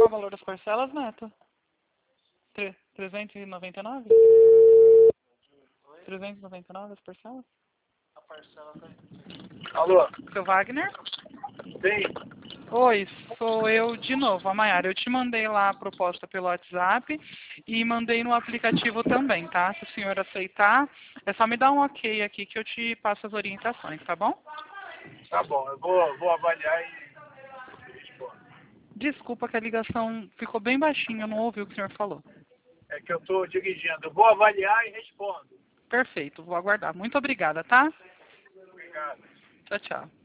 Qual o valor das parcelas, Neto? 399? 399 as parcelas? Alô? Seu Wagner? Sim. Oi, sou eu de novo, a Mayara. Eu te mandei lá a proposta pelo WhatsApp e mandei no aplicativo também, tá? Se o senhor aceitar, é só me dar um ok aqui que eu te passo as orientações, tá bom? Tá bom, eu vou avaliar e respondo. Desculpa que a ligação ficou bem baixinha, eu não ouvi o que o senhor falou. É que eu estou dirigindo. Eu vou avaliar e respondo. Perfeito, vou aguardar. Muito obrigada, tá? Obrigado. Tchau, tchau.